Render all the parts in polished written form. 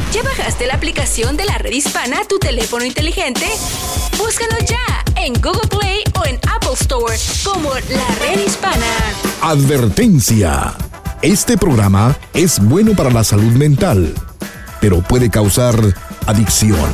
¿Ya bajaste la aplicación de la Red Hispana a tu teléfono inteligente? Búscanos ya en Google Play o en Apple Store como La Red Hispana. Advertencia. Este programa es bueno para la salud mental, pero puede causar adicción.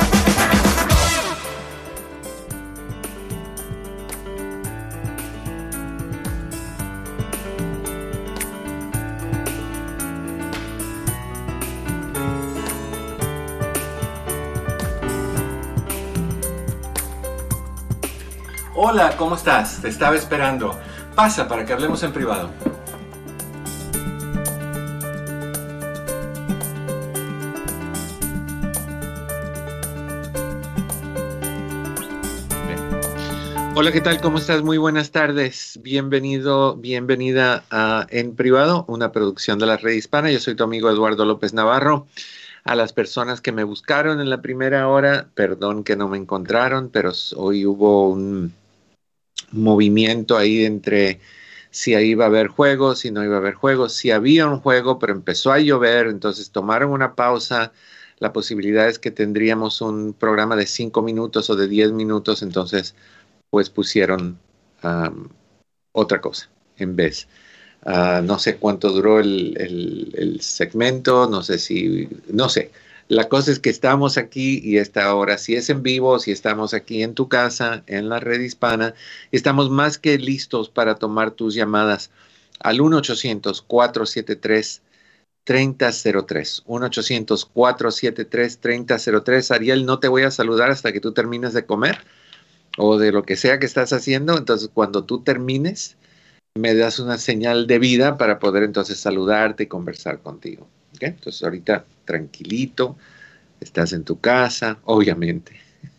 Hola, ¿cómo estás? Te estaba esperando. Pasa para que hablemos en privado. Hola, ¿qué tal? ¿Cómo estás? Muy buenas tardes. Bienvenido, bienvenida a En Privado, una producción de la Red Hispana. Yo soy tu amigo Eduardo López Navarro. A las personas que me buscaron en la primera hora, perdón que no me encontraron, pero hoy hubo un movimiento ahí entre si ahí iba a haber juegos, si no iba a haber juegos, si había un juego, pero empezó a llover, entonces tomaron una pausa. La posibilidad es que tendríamos un programa de 5 minutos o de 10 minutos, entonces pues pusieron otra cosa en vez. No sé cuánto duró el segmento, no sé. La cosa es que estamos aquí y esta hora, si es en vivo, si estamos aquí en tu casa, en la Red Hispana, estamos más que listos para tomar tus llamadas al 1-800-473-3003. 1-800-473-3003. Ariel, no te voy a saludar hasta que tú termines de comer o de lo que sea que estás haciendo. Entonces, cuando tú termines, me das una señal de vida para poder entonces saludarte y conversar contigo. ¿Okay? Entonces, ahorita tranquilito, estás en tu casa, obviamente.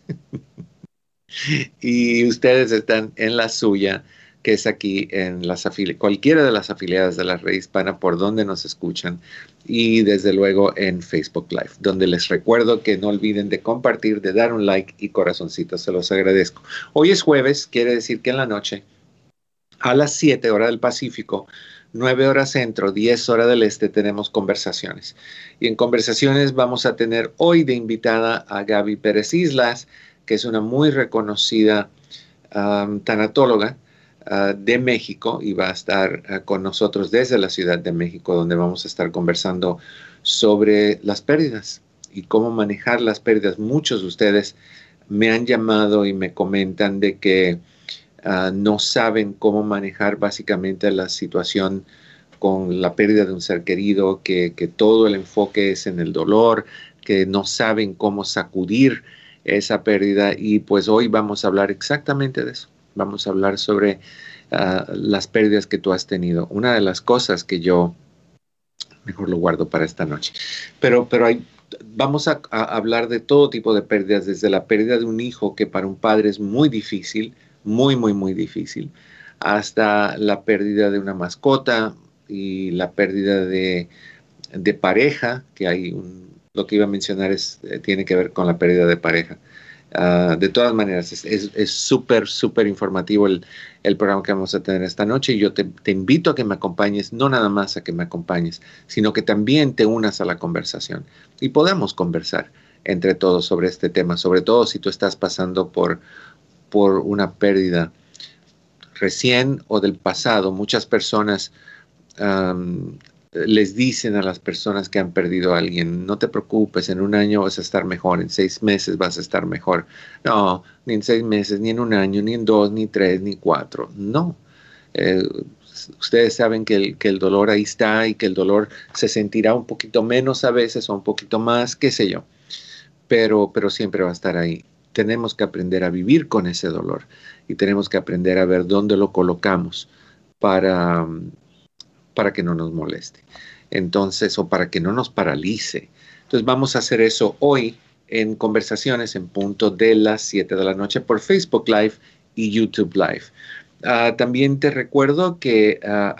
Y ustedes están en la suya, que es aquí en cualquiera de las afiliadas de la Red Hispana por donde nos escuchan, y desde luego en Facebook Live, donde les recuerdo que no olviden de compartir, de dar un like y corazoncitos, se los agradezco. Hoy es jueves, quiere decir que en la noche, a las 7 horas del Pacífico, 9 horas centro, 10 horas del este, tenemos conversaciones. Y en conversaciones vamos a tener hoy de invitada a Gaby Pérez Islas, que es una muy reconocida tanatóloga de México y va a estar con nosotros desde la Ciudad de México, donde vamos a estar conversando sobre las pérdidas y cómo manejar las pérdidas. Muchos de ustedes me han llamado y me comentan de que no saben cómo manejar básicamente la situación con la pérdida de un ser querido, que todo el enfoque es en el dolor, que no saben cómo sacudir esa pérdida. Y pues hoy vamos a hablar exactamente de eso. Vamos a hablar sobre las pérdidas que tú has tenido. Una de las cosas que yo, mejor lo guardo para esta noche, pero vamos a hablar de todo tipo de pérdidas, desde la pérdida de un hijo, que para un padre es muy difícil, muy, muy, muy difícil, hasta la pérdida de una mascota y la pérdida de pareja, que lo que iba a mencionar tiene que ver con la pérdida de pareja. De todas maneras, es súper, súper informativo el programa que vamos a tener esta noche, y yo te invito a que me acompañes, no nada más a que me acompañes, sino que también te unas a la conversación y podamos conversar entre todos sobre este tema, sobre todo si tú estás pasando por una pérdida recién o del pasado. Muchas personas les dicen a las personas que han perdido a alguien: no te preocupes, en un año vas a estar mejor, en 6 meses vas a estar mejor. No, ni en 6 meses, ni en un año, ni en 2, ni 3, ni 4. No. Ustedes saben que el dolor ahí está, y que el dolor se sentirá un poquito menos a veces o un poquito más, qué sé yo, pero siempre va a estar ahí. Tenemos que aprender a vivir con ese dolor y tenemos que aprender a ver dónde lo colocamos para que no nos moleste. Entonces, o para que no nos paralice. Entonces, vamos a hacer eso hoy en conversaciones en punto de las 7 de la noche por Facebook Live y YouTube Live. También te recuerdo que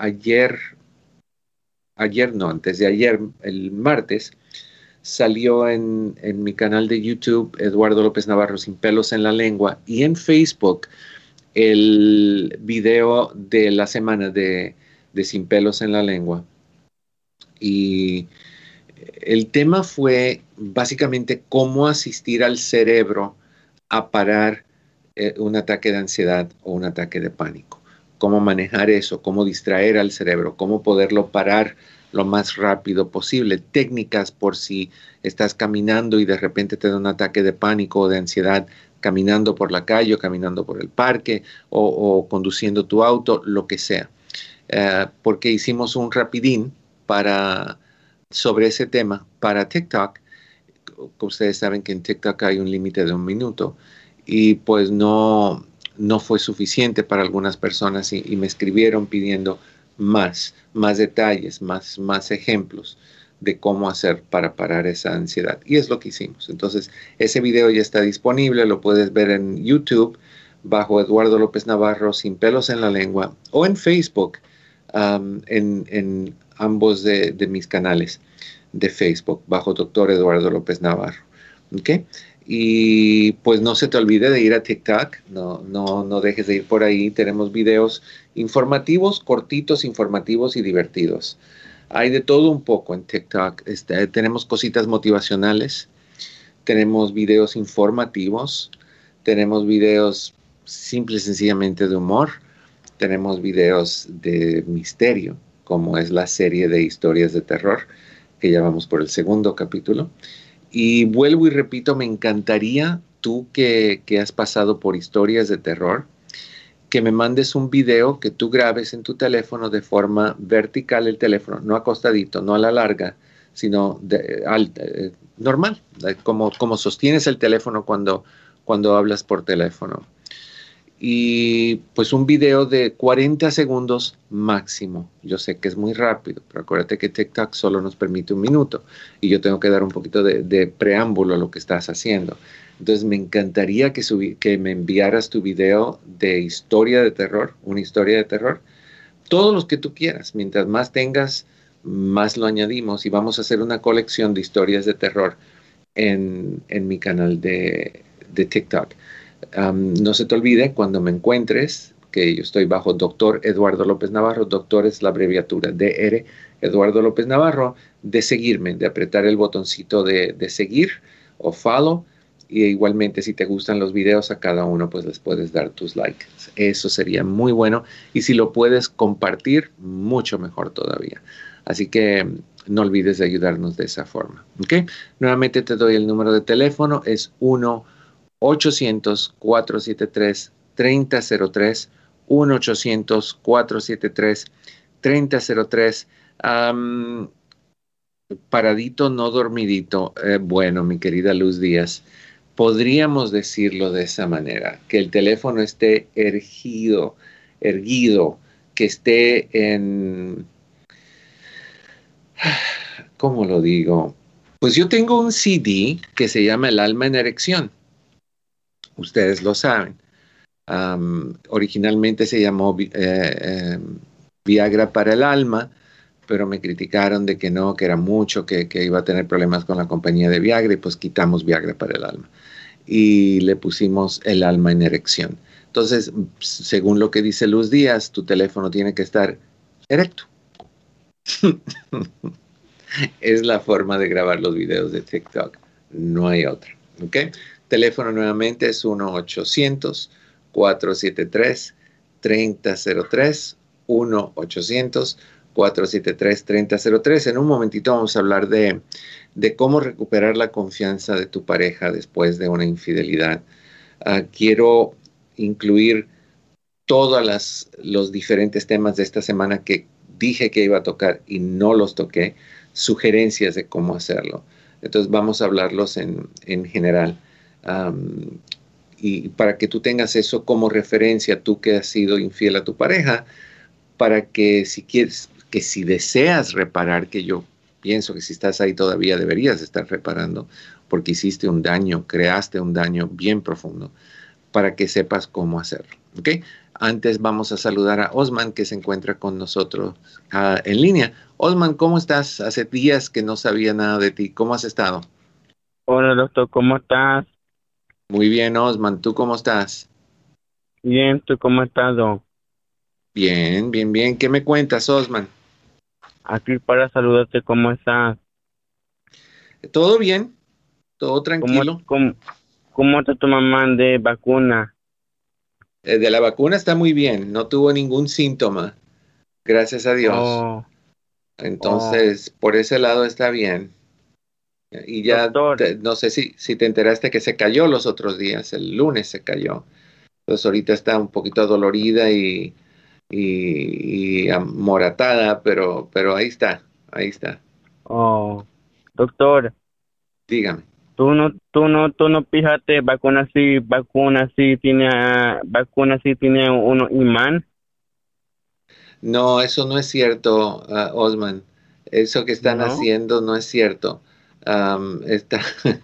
antes de ayer, el martes, salió en mi canal de YouTube, Eduardo López Navarro Sin Pelos en la Lengua, y en Facebook el video de la semana de Sin Pelos en la Lengua. Y El tema fue básicamente cómo asistir al cerebro a parar un ataque de ansiedad o un ataque de pánico. Cómo manejar eso, cómo distraer al cerebro, cómo poderlo parar lo más rápido posible. Técnicas por si estás caminando y de repente te da un ataque de pánico o de ansiedad caminando por la calle o caminando por el parque o conduciendo tu auto, lo que sea. Porque hicimos un rapidín sobre ese tema para TikTok. Ustedes saben que en TikTok hay un límite de 1 minuto y pues no fue suficiente para algunas personas y me escribieron pidiendo más detalles, más ejemplos de cómo hacer para parar esa ansiedad. Y es lo que hicimos. Entonces, ese video ya está disponible, lo puedes ver en YouTube bajo Eduardo López Navarro, Sin Pelos en la Lengua, o en Facebook, en ambos de mis canales de Facebook, bajo Dr. Eduardo López Navarro. ¿Ok? Y pues no se te olvide de ir a TikTok, no dejes de ir por ahí. Tenemos videos informativos, cortitos, informativos y divertidos. Hay de todo un poco en TikTok. Tenemos cositas motivacionales, tenemos videos informativos, tenemos videos simple y sencillamente de humor, tenemos videos de misterio, como es la serie de historias de terror, que ya vamos por el 2º capítulo. Y vuelvo y repito, me encantaría, tú que has pasado por historias de terror, que me mandes un video que tú grabes en tu teléfono de forma vertical el teléfono, no acostadito, no a la larga, sino normal, como sostienes el teléfono cuando hablas por teléfono. Y pues un video de 40 segundos máximo. Yo sé que es muy rápido, pero acuérdate que TikTok solo nos permite 1 minuto y yo tengo que dar un poquito de preámbulo a lo que estás haciendo. Entonces me encantaría que me enviaras tu video de historia de terror, una historia de terror, todos los que tú quieras. Mientras más tengas, más lo añadimos y vamos a hacer una colección de historias de terror en mi canal de TikTok. No se te olvide cuando me encuentres que yo estoy bajo Dr. Eduardo López Navarro. Doctor es la abreviatura DR Eduardo López Navarro, de seguirme, de apretar el botoncito de seguir o follow. Y igualmente si te gustan los videos a cada uno, pues les puedes dar tus likes. Eso sería muy bueno. Y si lo puedes compartir, mucho mejor todavía. Así que no olvides de ayudarnos de esa forma. ¿Ok? Nuevamente te doy el número de teléfono. Es 1-800-473-3003. 1-800-473-3003. Paradito, no dormidito. Bueno, mi querida Luz Díaz, podríamos decirlo de esa manera, que el teléfono esté erguido, que esté en... ¿Cómo lo digo? Pues yo tengo un CD que se llama El alma en erección. Ustedes lo saben. Originalmente se llamó Viagra para el alma, pero me criticaron de que no, que era mucho, que iba a tener problemas con la compañía de Viagra y pues quitamos Viagra para el alma y le pusimos El alma en erección. Entonces, según lo que dice Luz Díaz, tu teléfono tiene que estar erecto. Es la forma de grabar los videos de TikTok, no hay otra. ¿Ok? Teléfono nuevamente es 1-800-473-3003, 1-800-473-3003. En un momentito vamos a hablar de cómo recuperar la confianza de tu pareja después de una infidelidad. Quiero incluir todos los diferentes temas de esta semana que dije que iba a tocar y no los toqué, sugerencias de cómo hacerlo. Entonces vamos a hablarlos en general. Y para que tú tengas eso como referencia, tú que has sido infiel a tu pareja, para que si deseas reparar, que yo pienso que si estás ahí todavía deberías estar reparando, porque hiciste un daño, creaste un daño bien profundo, para que sepas cómo hacerlo. ¿Ok? Antes vamos a saludar a Osman, que se encuentra con nosotros en línea. Osman, ¿cómo estás? Hace días que no sabía nada de ti. ¿Cómo has estado? Hola, doctor, ¿cómo estás? Muy bien, Osman. ¿Tú cómo estás? Bien, ¿tú cómo estás, don? Bien, bien, bien. ¿Qué me cuentas, Osman? Aquí para saludarte, ¿cómo estás? Todo bien, todo ¿Cómo, tranquilo. cómo, cómo está tu mamá de vacuna? De la vacuna está muy bien, no tuvo ningún síntoma, gracias a Dios. Oh, oh, Entonces, por ese lado está bien. Y ya, doctor, no sé si te enteraste que se cayó los otros días, el lunes se cayó. Entonces ahorita está un poquito adolorida y amoratada, pero ahí está, ahí está. oh, doctor, Dígame. tú no fíjate vacuna sí tiene uno imán, No, eso no es cierto, Osman. Eso que están ¿no? haciendo no es cierto. Está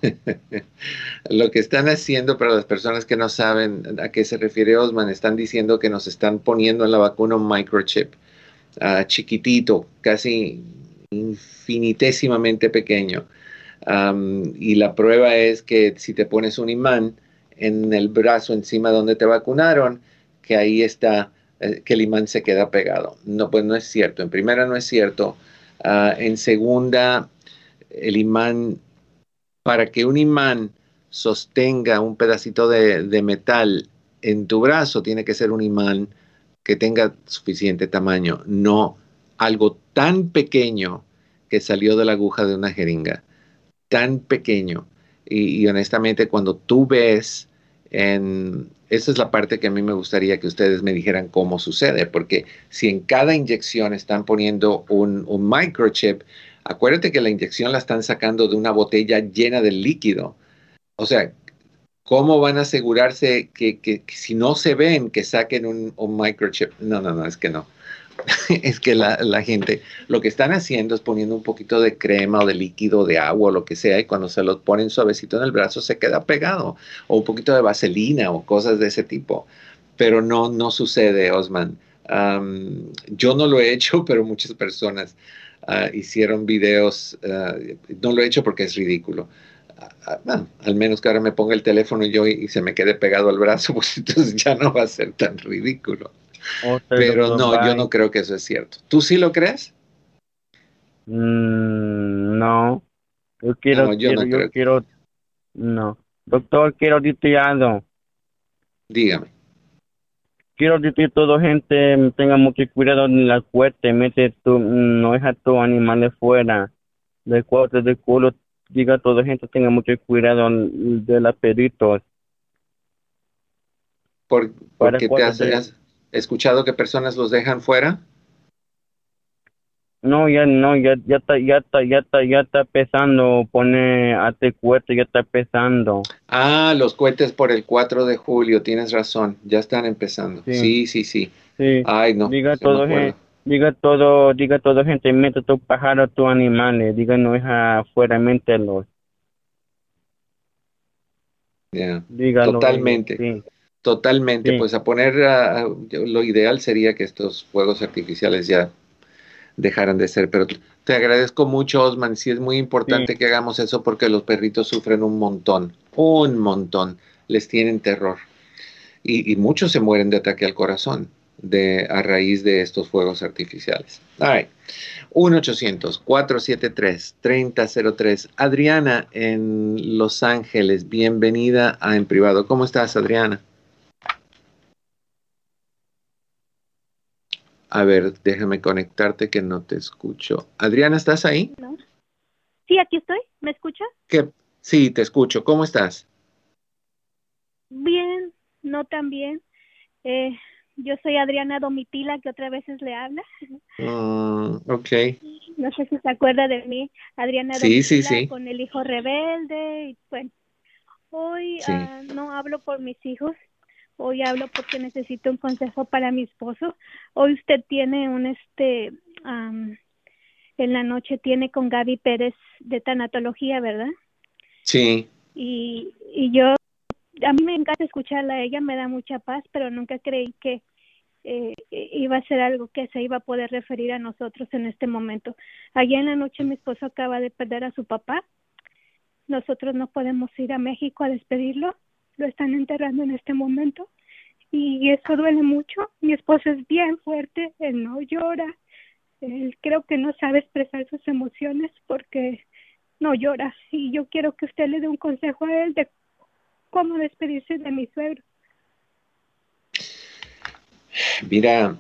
Lo que están haciendo para las personas que no saben a qué se refiere Osman, están diciendo que nos están poniendo en la vacuna un microchip chiquitito, casi infinitésimamente pequeño. Y la prueba es que si te pones un imán en el brazo encima donde te vacunaron, que ahí está, que el imán se queda pegado. No, pues no es cierto. En primera no es cierto. En segunda, el imán, para que un imán sostenga un pedacito de metal en tu brazo, tiene que ser un imán que tenga suficiente tamaño, no algo tan pequeño que salió de la aguja de una jeringa, tan pequeño. Y honestamente, cuando tú ves esa es la parte que a mí me gustaría que ustedes me dijeran cómo sucede, porque si en cada inyección están poniendo un microchip, acuérdate que la inyección la están sacando de una botella llena de líquido. O sea, ¿cómo van a asegurarse que si no se ven, que saquen un microchip? No, no, no, es que no. Es que la gente lo que están haciendo es poniendo un poquito de crema o de líquido, de agua o lo que sea, y cuando se lo ponen suavecito en el brazo se queda pegado, o un poquito de vaselina o cosas de ese tipo. Pero no, no sucede, Osman. Yo no lo he hecho, pero muchas personas hicieron videos. No lo he hecho porque es ridículo. Bueno, al menos que ahora me ponga el teléfono yo y se me quede pegado al brazo, pues entonces ya no va a ser tan ridículo. Ok, Pero doctor, no, yo no bye. creo que eso es cierto. ¿Tú sí lo crees? No, No, yo no creo. no. Doctor, quiero retirado. Dígame. Quiero decir que toda gente tenga mucho cuidado en la fuerte, no deja tus animales fuera. De cuarto de culo, diga toda gente tenga mucho cuidado de los peritos. ¿Por, Para porque te cuarto has escuchado que personas los dejan fuera? no, ya está pesando, pone a te cuete, ya está pesando. Ah, los cohetes por el 4 de julio, tienes razón, ya están empezando. Sí, Sí, sí, sí. sí. Ay, no, Diga yo me todo, acuerdo. diga todo gente, mete tu pájaro, tus animales, diga no deja fuera, mételos. Ya. Dígalo ellos, Totalmente, sí, totalmente. sí, Pues a poner, lo ideal sería que estos fuegos artificiales ya dejaran de ser, pero te agradezco mucho, Osman. Sí es muy sí. importante que hagamos eso porque los perritos sufren un montón, les tienen terror y muchos se mueren de ataque al corazón a raíz de estos fuegos artificiales. All right. 1-800-473-3003. Adriana en Los Ángeles, bienvenida a En Privado. ¿Cómo estás, Adriana? A ver, déjame conectarte que no te escucho. Adriana, ¿estás ahí? ¿No? Sí, aquí estoy. ¿Me escucha? ¿Qué? Sí, te escucho. ¿Cómo estás? Bien, no tan bien. Eh, yo soy Adriana Domitila, que otras veces le habla. Ok. No sé si se acuerda de mí. Adriana Sí, sí, Domitila sí. con el hijo rebelde. Y, bueno, hoy Sí. no hablo por mis hijos. Hoy hablo porque necesito un consejo para mi esposo. Hoy usted tiene en la noche tiene con Gaby Pérez de tanatología, ¿verdad? Sí. Y yo, a mí me encanta escucharla, a ella me da mucha paz, pero nunca creí que iba a ser algo que se iba a poder referir a nosotros en este momento. Ayer en la noche mi esposo acaba de perder a su papá. Nosotros no podemos ir a México a despedirlo. Lo están enterrando en este momento. Y eso duele mucho. Mi esposo es bien fuerte, él no llora. Él creo que no sabe expresar sus emociones porque no llora. Y yo quiero que usted le dé un consejo a él de cómo despedirse de mi suegro. Mira,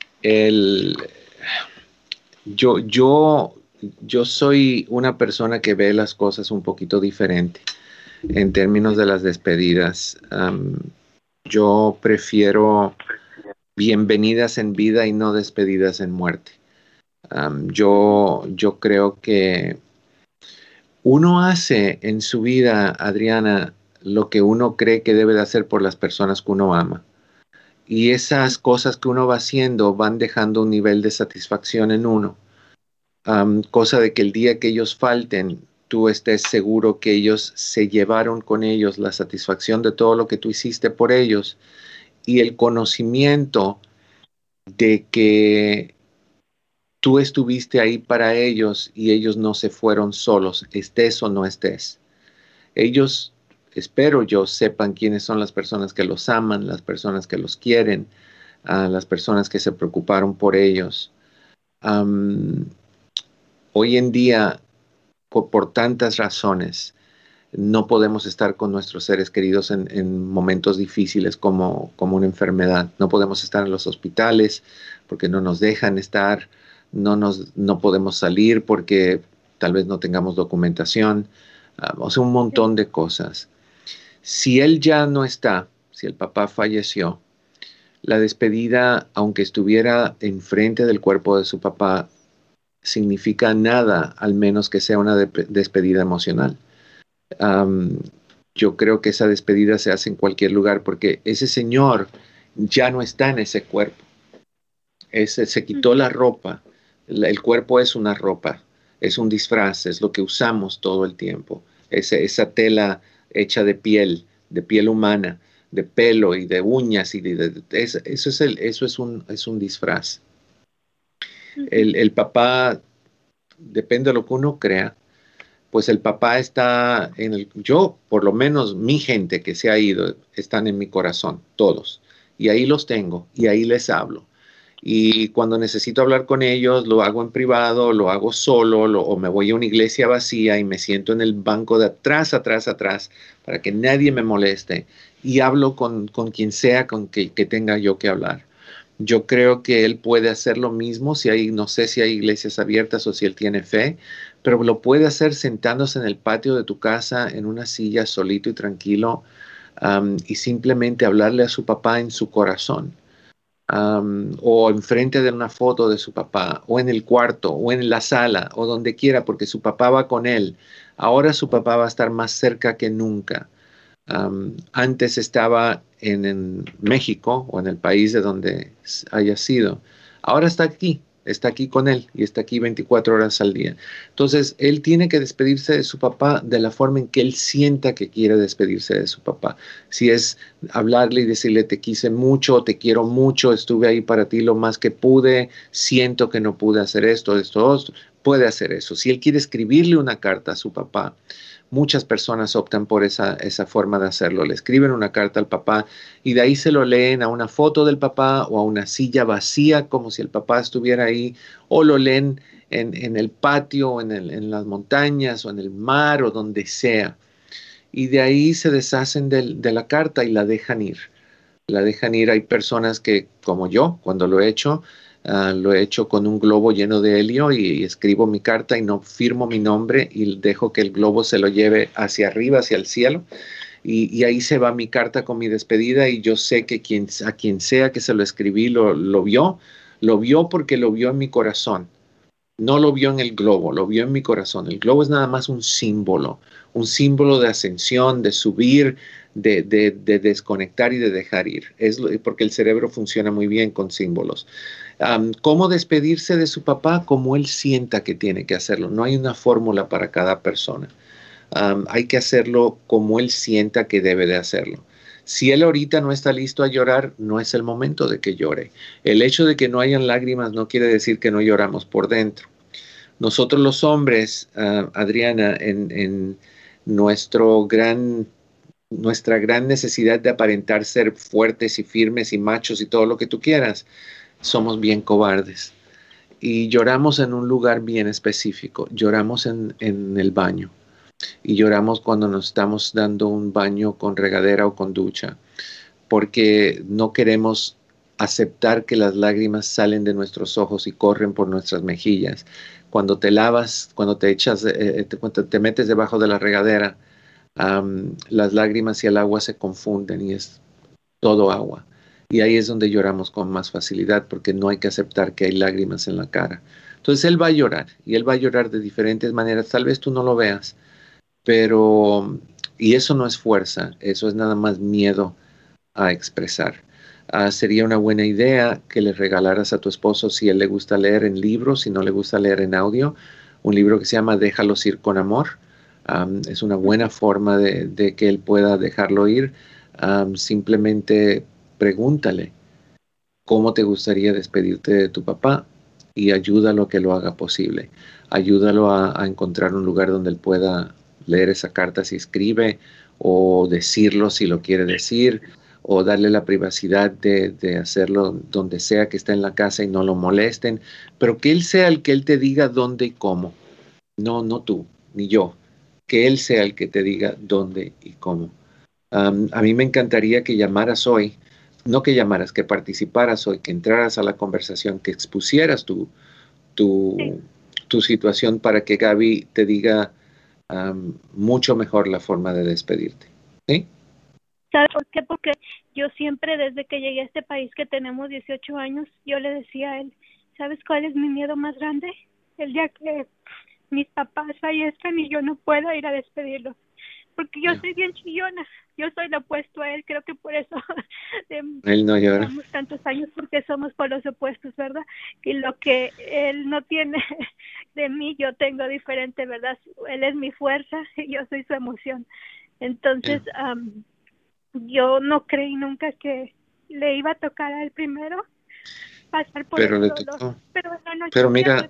yo soy una persona que ve las cosas un poquito diferente en términos de las despedidas. Yo prefiero bienvenidas en vida y no despedidas en muerte. Yo creo que uno hace en su vida, Adriana, lo que uno cree que debe de hacer por las personas que uno ama. Y esas cosas que uno va haciendo van dejando un nivel de satisfacción en uno. Cosa de que el día que ellos falten, tú estés seguro que ellos se llevaron con ellos la satisfacción de todo lo que tú hiciste por ellos y el conocimiento de que tú estuviste ahí para ellos y ellos no se fueron solos, estés o no estés. Ellos, espero yo, sepan quiénes son las personas que los aman, las personas que los quieren, las personas que se preocuparon por ellos. Hoy en día, por tantas razones, no podemos estar con nuestros seres queridos en momentos difíciles como una enfermedad. No podemos estar en los hospitales porque no nos dejan estar, no podemos salir porque tal vez no tengamos documentación, o sea, un montón de cosas. Si él ya no está, si el papá falleció, la despedida, aunque estuviera enfrente del cuerpo de su papá, significa nada, al menos que sea una despedida emocional. Yo creo que esa despedida se hace en cualquier lugar porque ese señor ya no está en ese cuerpo. Se quitó la ropa. El cuerpo es una ropa, es un disfraz, es lo que usamos todo el tiempo. Esa tela hecha de piel humana, de pelo y de uñas, eso es un disfraz. El papá, depende de lo que uno crea, pues el papá está yo, por lo menos mi gente que se ha ido, están en mi corazón, todos. Y ahí los tengo, y ahí les hablo. Y cuando necesito hablar con ellos, lo hago en privado, lo hago solo, o me voy a una iglesia vacía y me siento en el banco de atrás, para que nadie me moleste. Y hablo con quien sea con que tenga yo que hablar. Yo creo que él puede hacer lo mismo, no sé si hay iglesias abiertas o si él tiene fe, pero lo puede hacer sentándose en el patio de tu casa, en una silla, solito y tranquilo, y simplemente hablarle a su papá en su corazón. O enfrente de una foto de su papá, o en el cuarto, o en la sala, o donde quiera, porque su papá va con él. Ahora su papá va a estar más cerca que nunca. Antes estaba en México, o en el país de donde haya sido. Ahora está aquí con él, y está aquí 24 horas al día. Entonces, él tiene que despedirse de su papá de la forma en que él sienta que quiere despedirse de su papá. Si es hablarle y decirle, te quise mucho, te quiero mucho, estuve ahí para ti lo más que pude, siento que no pude hacer esto, puede hacer eso. Si él quiere escribirle una carta a su papá, muchas personas optan por esa forma de hacerlo. Le escriben una carta al papá y de ahí se lo leen a una foto del papá o a una silla vacía como si el papá estuviera ahí, o lo leen en el patio, o en las montañas o en el mar o donde sea. Y de ahí se deshacen de la carta y la dejan ir. La dejan ir. Hay personas que, como yo, cuando lo he hecho con un globo lleno de helio y escribo mi carta y no firmo mi nombre y dejo que el globo se lo lleve hacia arriba, hacia el cielo. Y ahí se va mi carta con mi despedida y yo sé que a quien sea que se lo escribí lo vio porque lo vio en mi corazón. No lo vio en el globo, lo vio en mi corazón. El globo es nada más un símbolo de ascensión, de subir, de desconectar y de dejar ir. Porque el cerebro funciona muy bien con símbolos. ¿Cómo despedirse de su papá? Como él sienta que tiene que hacerlo. No hay una fórmula para cada persona. Hay que hacerlo como él sienta que debe de hacerlo. Si él ahorita no está listo a llorar, no es el momento de que llore. El hecho de que no hayan lágrimas no quiere decir que no lloramos por dentro. Nosotros los hombres, Adriana, en nuestra gran necesidad de aparentar ser fuertes y firmes y machos y todo lo que tú quieras, somos bien cobardes. y lloramos en un lugar bien específico. Lloramos en el baño y lloramos cuando nos estamos dando un baño con regadera o con ducha, porque no queremos aceptar que las lágrimas salen de nuestros ojos y corren por nuestras mejillas. Cuando te lavas, cuando te echas, cuando te metes debajo de la regadera, las lágrimas y el agua se confunden y es todo agua. Y ahí es donde lloramos con más facilidad, porque no hay que aceptar que hay lágrimas en la cara. Entonces él va a llorar, y él va a llorar de diferentes maneras. Tal vez tú no lo veas, pero, y eso no es fuerza, eso es nada más miedo a expresar. Sería una buena idea que le regalaras a tu esposo, si él le gusta leer en libros, si no le gusta leer en audio, un libro que se llama Déjalos ir con amor. Es una buena forma de que él pueda dejarlo ir. Simplemente pregúntale cómo te gustaría despedirte de tu papá y ayúdalo a que lo haga posible. Ayúdalo a encontrar un lugar donde él pueda leer esa carta si escribe, o decirlo si lo quiere decir, o darle la privacidad de hacerlo donde sea que esté en la casa y no lo molesten, pero que él sea el que él te diga dónde y cómo. No tú, ni yo. Que él sea el que te diga dónde y cómo. A mí me encantaría que llamaras hoy, no que llamaras, que participaras hoy, que entraras a la conversación, que expusieras tu situación para que Gaby te diga mucho mejor la forma de despedirte. ¿Sí? ¿Sabes por qué? Porque yo siempre, desde que llegué a este país, que tenemos 18 años, yo le decía a él, ¿sabes cuál es mi miedo más grande? El día que mis papás fallezcan y yo no pueda ir a despedirlos. Porque yo soy bien chillona, yo soy lo opuesto a él, creo que por eso él no llora. Llevamos tantos años, porque somos por los opuestos, ¿verdad? Y lo que él no tiene de mí, yo tengo diferente, ¿verdad? Él es mi fuerza y yo soy su emoción. Entonces, yo no creí nunca que le iba a tocar a él primero pasar por pero el le dolor. tocó. Pero Mira,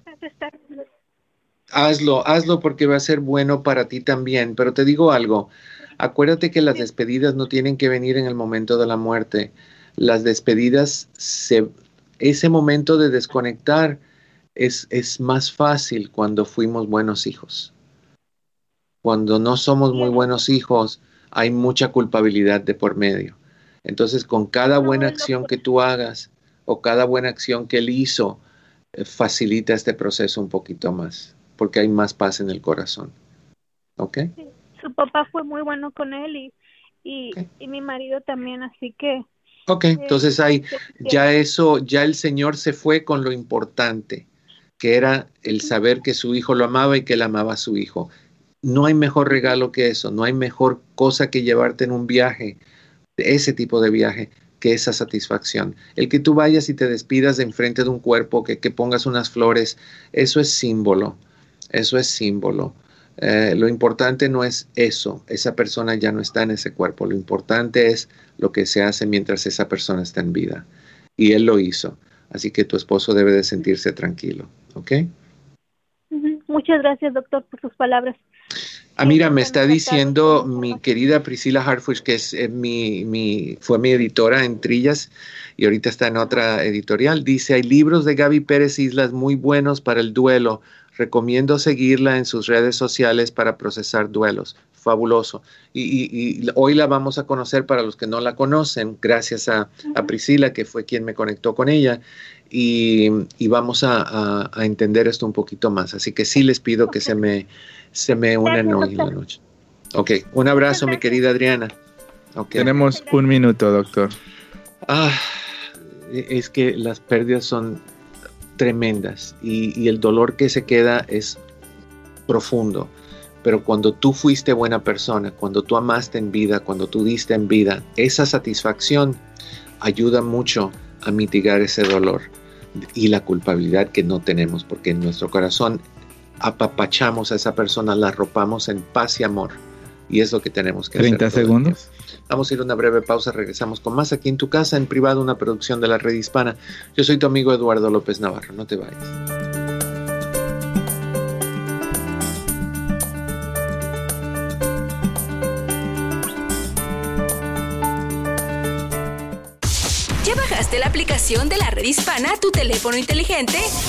hazlo porque va a ser bueno para ti también. Pero te digo algo, acuérdate que las despedidas no tienen que venir en el momento de la muerte. Las despedidas, ese momento de desconectar es más fácil cuando fuimos buenos hijos. Cuando no somos muy buenos hijos, hay mucha culpabilidad de por medio. Entonces, con cada buena acción que tú hagas o cada buena acción que él hizo, facilita este proceso un poquito más, porque hay más paz en el corazón. ¿Ok? Sí, su papá fue muy bueno con él y mi marido también, así que... Ok, entonces ya el Señor se fue con lo importante, que era el saber que su hijo lo amaba y que él amaba a su hijo. No hay mejor regalo que eso, no hay mejor cosa que llevarte en un viaje, ese tipo de viaje, que esa satisfacción. El que tú vayas y te despidas de enfrente de un cuerpo, que pongas unas flores, eso es símbolo, Lo importante no es eso, esa persona ya no está en ese cuerpo, lo importante es lo que se hace mientras esa persona está en vida. Y él lo hizo, así que tu esposo debe de sentirse tranquilo, ¿ok? Muchas gracias, doctor, por sus palabras. Mira, me está diciendo mi querida Priscilla Hartfuch, que es fue mi editora en Trillas y ahorita está en otra editorial. Dice, hay libros de Gaby Pérez Islas muy buenos para el duelo. Recomiendo seguirla en sus redes sociales para procesar duelos. Fabuloso. Y hoy la vamos a conocer para los que no la conocen, gracias a Priscilla, que fue quien me conectó con ella. Y vamos a entender esto un poquito más. Así que sí les pido que se me unan hoy en la noche. Ok, un abrazo, mi querida Adriana. Okay. Tenemos 1 minuto, doctor. Es que las pérdidas son tremendas y el dolor que se queda es profundo. Pero cuando tú fuiste buena persona, cuando tú amaste en vida, cuando tú diste en vida, esa satisfacción ayuda mucho a mitigar ese dolor y la culpabilidad que no tenemos, porque en nuestro corazón apapachamos a esa persona, la arropamos en paz y amor, y es lo que tenemos que 30 hacer. 30 segundos. Vamos a ir a una breve pausa, regresamos con más aquí en tu casa, en privado, una producción de la Red Hispana. Yo soy tu amigo Eduardo López Navarro, no te vayas. ¿Ya bajaste la aplicación de la Red Hispana a tu teléfono inteligente?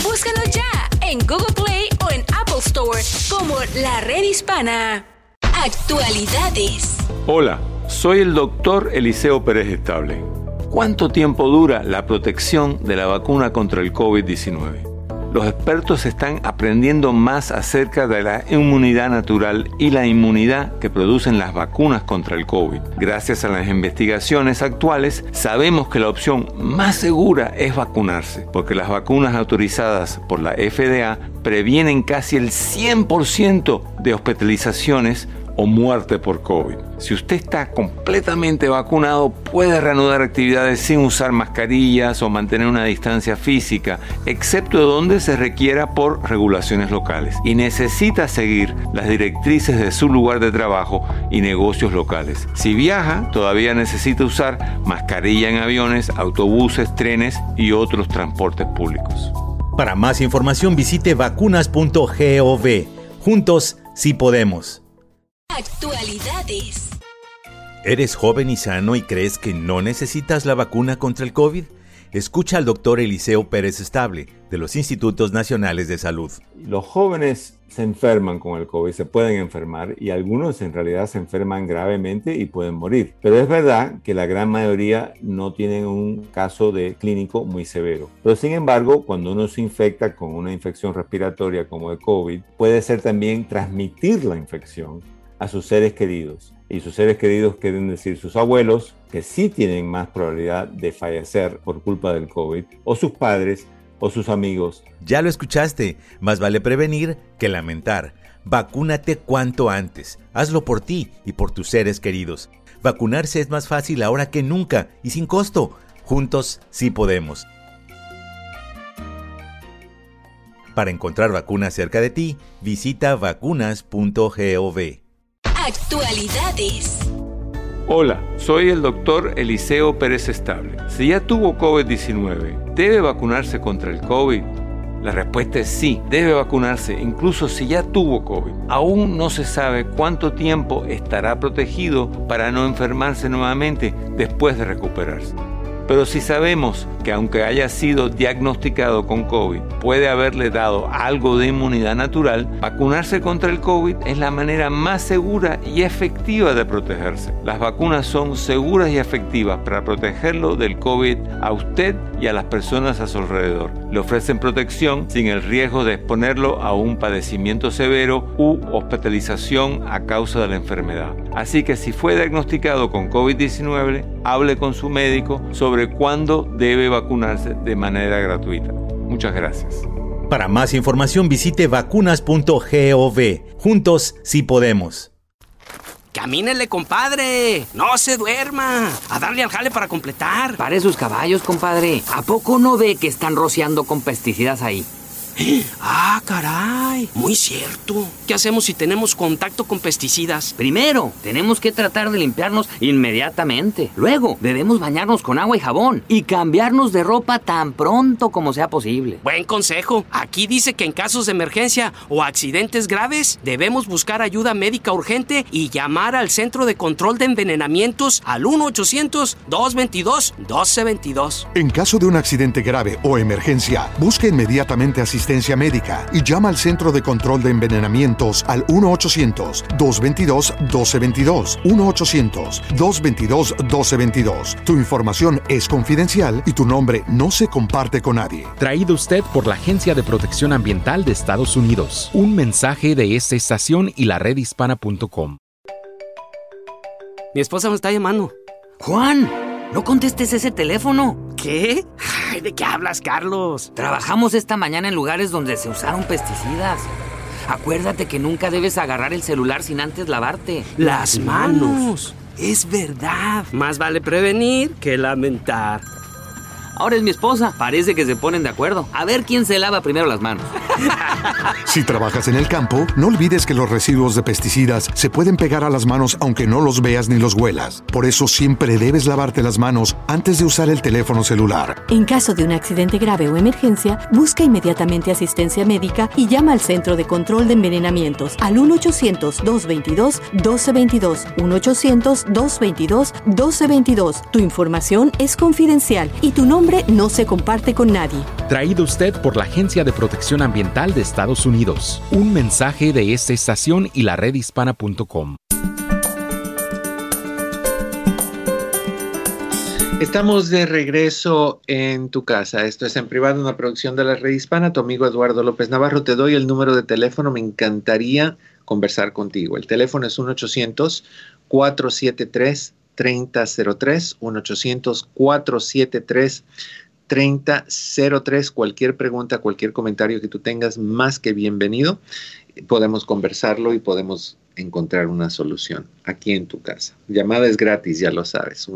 Búscanos ya en Google Play o en Apple Store como La Red Hispana. Actualidades. Hola, soy el doctor Eliseo Pérez Estable. ¿Cuánto tiempo dura la protección de la vacuna contra el COVID-19? Los expertos están aprendiendo más acerca de la inmunidad natural y la inmunidad que producen las vacunas contra el COVID. Gracias a las investigaciones actuales, sabemos que la opción más segura es vacunarse, porque las vacunas autorizadas por la FDA previenen casi el 100% de hospitalizaciones o muerte por COVID. Si usted está completamente vacunado, puede reanudar actividades sin usar mascarillas o mantener una distancia física, excepto donde se requiera por regulaciones locales, y necesita seguir las directrices de su lugar de trabajo y negocios locales. Si viaja, todavía necesita usar mascarilla en aviones, autobuses, trenes y otros transportes públicos. Para más información visite vacunas.gov. Juntos sí podemos. Actualidades. ¿Eres joven y sano y crees que no necesitas la vacuna contra el COVID? Escucha al doctor Eliseo Pérez Estable, de los Institutos Nacionales de Salud. Los jóvenes se enferman con el COVID, se pueden enfermar, y algunos en realidad se enferman gravemente y pueden morir. Pero es verdad que la gran mayoría no tienen un caso de clínico muy severo. Pero sin embargo, cuando uno se infecta con una infección respiratoria como el COVID, puede ser también transmitir la infección a sus seres queridos. Y sus seres queridos quieren decir sus abuelos, que sí tienen más probabilidad de fallecer por culpa del COVID, o sus padres, o sus amigos. Ya lo escuchaste, más vale prevenir que lamentar. Vacúnate cuanto antes. Hazlo por ti y por tus seres queridos. Vacunarse es más fácil ahora que nunca y sin costo. Juntos sí podemos. Para encontrar vacunas cerca de ti, visita vacunas.gov. Actualidades. Hola, soy el doctor Eliseo Pérez Estable. Si ya tuvo COVID-19, ¿debe vacunarse contra el COVID? La respuesta es sí, debe vacunarse, incluso si ya tuvo COVID. Aún no se sabe cuánto tiempo estará protegido para no enfermarse nuevamente después de recuperarse. Pero si sabemos que aunque haya sido diagnosticado con COVID, puede haberle dado algo de inmunidad natural, vacunarse contra el COVID es la manera más segura y efectiva de protegerse. Las vacunas son seguras y efectivas para protegerlo del COVID a usted y a las personas a su alrededor. Le ofrecen protección sin el riesgo de exponerlo a un padecimiento severo u hospitalización a causa de la enfermedad. Así que si fue diagnosticado con COVID-19, hable con su médico sobre cuándo debe vacunarse de manera gratuita. Muchas gracias. Para más información visite vacunas.gov. Juntos sí podemos. ¡Camínele, compadre! ¡No se duerma! ¡A darle al jale para completar! Pare sus caballos, compadre. ¿A poco no ve que están rociando con pesticidas ahí? ¡Ah, caray! Muy cierto. ¿Qué hacemos si tenemos contacto con pesticidas? Primero, tenemos que tratar de limpiarnos inmediatamente. Luego, debemos bañarnos con agua y jabón y cambiarnos de ropa tan pronto como sea posible. Buen consejo. Aquí dice que en casos de emergencia o accidentes graves, debemos buscar ayuda médica urgente y llamar al Centro de Control de Envenenamientos al 1-800-222-1222. En caso de un accidente grave o emergencia, busque inmediatamente asistencia médica y llama al Centro de Control de Envenenamientos al 1-800-222-1222. 1-800-222-1222. Tu información es confidencial y tu nombre no se comparte con nadie. Traído usted por la Agencia de Protección Ambiental de Estados Unidos. Un mensaje de esta estación y la redhispana.com. Mi esposa me está llamando. ¡Juan! No contestes ese teléfono. ¿Qué? Ay, ¿de qué hablas, Carlos? Trabajamos esta mañana en lugares donde se usaron pesticidas. Acuérdate que nunca debes agarrar el celular sin antes lavarte las manos. Es verdad. Más vale prevenir que lamentar. Ahora es mi esposa. Parece que se ponen de acuerdo. A ver quién se lava primero las manos. Si trabajas en el campo, no olvides que los residuos de pesticidas se pueden pegar a las manos aunque no los veas ni los huelas. Por eso siempre debes lavarte las manos antes de usar el teléfono celular. En caso de un accidente grave o emergencia, busca inmediatamente asistencia médica y llama al Centro de Control de Envenenamientos al 1-800-222-1222. 1-800-222-1222. Tu información es confidencial y tu nombre nombre no se comparte con nadie. Traído usted por la Agencia de Protección Ambiental de Estados Unidos. Un mensaje de esta estación y la redhispana.com. Estamos de regreso en tu casa. Esto es En Privado, una producción de la Red Hispana. Tu amigo Eduardo López Navarro. Te doy el número de teléfono. Me encantaría conversar contigo. El teléfono es 1-800-473-3003. 1-800-473-3003. Cualquier pregunta, cualquier comentario que tú tengas, más que bienvenido. Podemos conversarlo y podemos encontrar una solución aquí en tu casa. Llamada es gratis, ya lo sabes.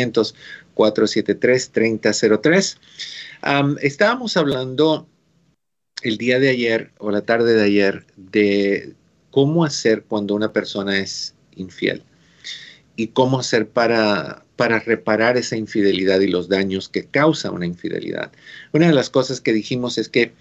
1-800-473-3003. Estábamos hablando el día de ayer o la tarde de ayer de cómo hacer cuando una persona es infiel y cómo hacer para reparar esa infidelidad y los daños que causa una infidelidad. Una de las cosas que dijimos es que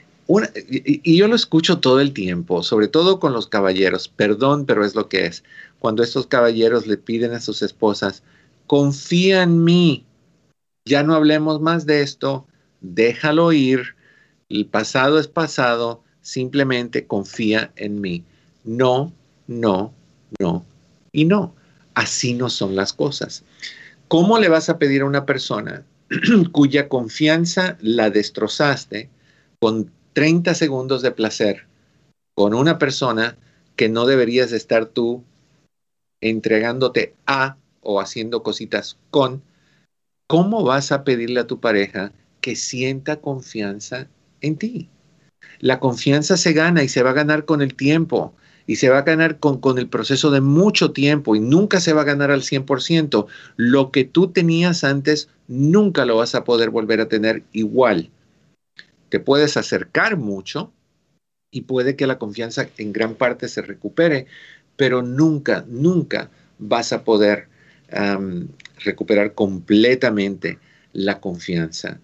y yo lo escucho todo el tiempo, sobre todo con los caballeros, perdón, pero es lo que es. Cuando estos caballeros le piden a sus esposas, confía en mí, ya no hablemos más de esto, déjalo ir, el pasado es pasado, simplemente confía en mí. No, no, no y no. Así no son las cosas. ¿Cómo le vas a pedir a una persona cuya confianza la destrozaste con 30 segundos de placer con una persona que no deberías estar tú entregándote a o haciendo cositas con? ¿Cómo vas a pedirle a tu pareja que sienta confianza en ti? La confianza se gana y se va a ganar con el tiempo y se va a ganar con el proceso de mucho tiempo y nunca se va a ganar al 100%. Lo que tú tenías antes nunca lo vas a poder volver a tener igual. Te puedes acercar mucho y puede que la confianza en gran parte se recupere, pero nunca, nunca vas a poder recuperar completamente la confianza